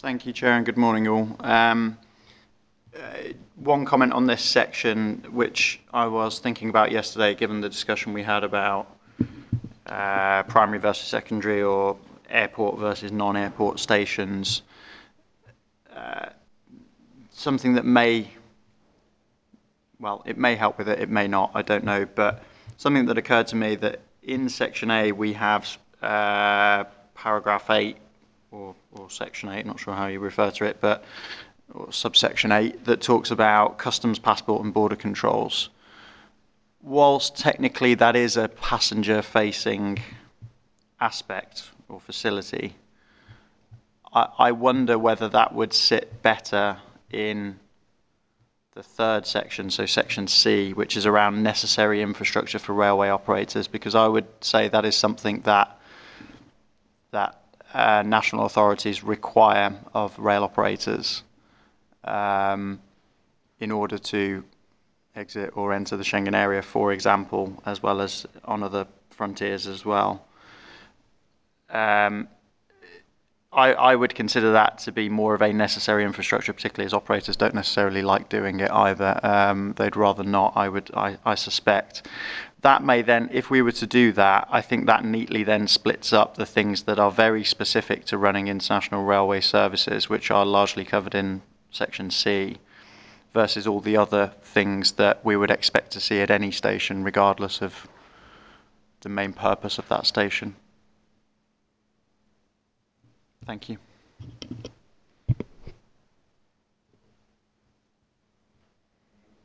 Thank you, Chair, and good morning, all. One comment on this section, which I was thinking about yesterday, given the discussion we had about primary versus secondary or airport versus non-airport stations. Something that may, well, it may help with it, it may not, I don't know, but something that occurred to me that in Section A we have paragraph 8 or Section 8, not sure how you refer to it, but or subsection 8 that talks about customs, passport and border controls. Whilst technically that is a passenger-facing aspect or facility, I wonder whether that would sit better in the third section, so section C, which is around necessary infrastructure for railway operators, because I would say that is something that national authorities require of rail operators in order to exit or enter the Schengen area, for example, as well as on other frontiers as well. I would consider that to be more of a necessary infrastructure, particularly as operators don't necessarily like doing it either. They'd rather not, I suspect. That may then, if we were to do that, I think that neatly then splits up the things that are very specific to running international railway services, which are largely covered in Section C, versus all the other things that we would expect to see at any station, regardless of the main purpose of that station. Thank you.